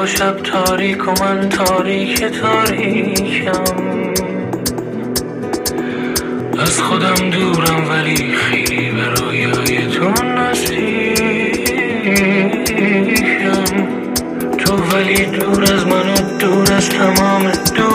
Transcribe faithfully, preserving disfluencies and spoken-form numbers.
شب تاریک و من تاریک تاریکم، از خودم دورم ولی خیلی به رویای تو نزدیکم. تو ولی دور از من و دور از تمام دور